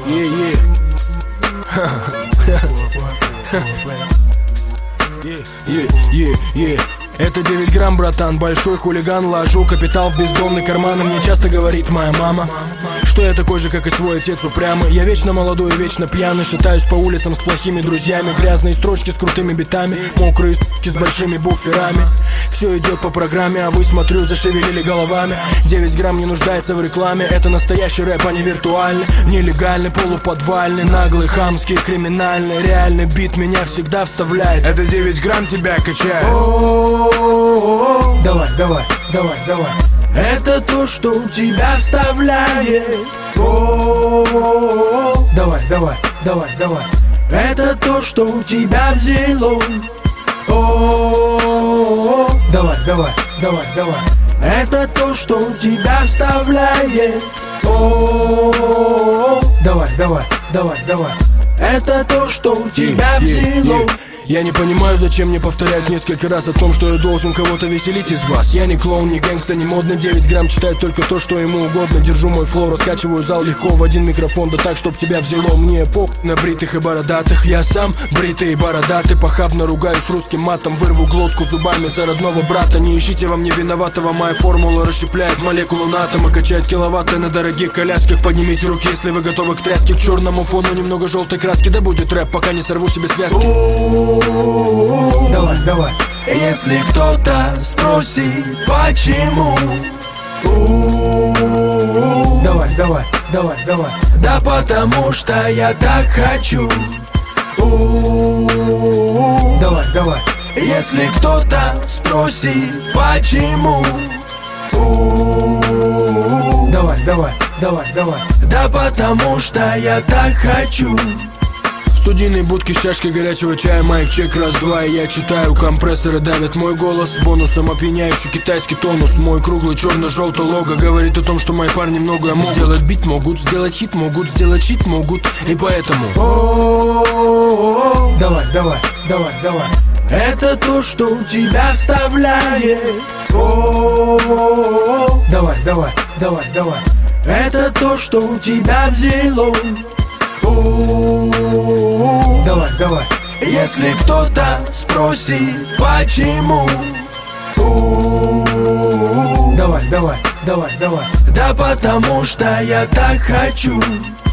Это 9 грамм, братан, большой хулиган. Ложу капитал в бездомный карман. И мне часто говорит моя мама, что я такой же, как и свой отец, упрямый. Я вечно молодой и вечно пьяный. Шатаюсь по улицам с плохими друзьями. Грязные строчки с крутыми битами. Мокрые с большими буферами. Все идет по программе, а вы, смотрю, зашевелили головами. 9 грамм не нуждается в рекламе. Это настоящий рэп, а не виртуальный. Нелегальный, полуподвальный, наглый, хамский, криминальный. Реальный бит меня всегда вставляет. Это 9 грамм тебя качает. Давай, давай, давай, давай. Это то, что у тебя вставляет. Давай, давай, давай, давай. Это то, что у тебя взяло. Давай, давай, давай, давай. Это то, что у тебя вставляет. Давай, давай, давай, давай. Это то, что у тебя взяло. Я не понимаю, зачем мне повторять несколько раз о том, что я должен кого-то веселить из вас. Я не клоун, не гэнгста, не модный. 9 грамм читает только то, что ему угодно. Держу мой флоу, раскачиваю зал легко в один микрофон. Да так, чтоб тебя взяло. Мне пок на бритых и бородатых. Я сам бритый и бородатый. Похабно ругаюсь русским матом. Вырву глотку зубами за родного брата. Не ищите во мне виноватого. Моя формула расщепляет молекулу на атомы. Качает киловатты на дорогих колясках. Поднимите руки, если вы готовы к тряске. К черному фону немного желтой краски. Да будет рэп, пока не сорву себе связки. Давай, давай. Если кто-то спросит, почему, давай, давай, давай, давай. да потому что я так хочу. Давай, давай. Если кто-то спросит, почему, давай, давай, давай, давай. да потому что я так хочу. В студийной будке с чашкой горячего чая. Майк чек, раз-два, и я читаю. Компрессоры давят мой голос. Бонусом опьяняющий китайский тонус. Мой круглый черно-желтый лого говорит о том, что мои парни многое могут. Сделать бит могут, сделать хит могут, сделать щит могут. И поэтому давай, давай, давай, давай. Это то, что у тебя вставляет. Давай, давай, давай, давай. Это то, что у тебя взяло. Давай, давай. Если кто-то спросит, почему, давай, давай, давай, давай. да потому что я так хочу.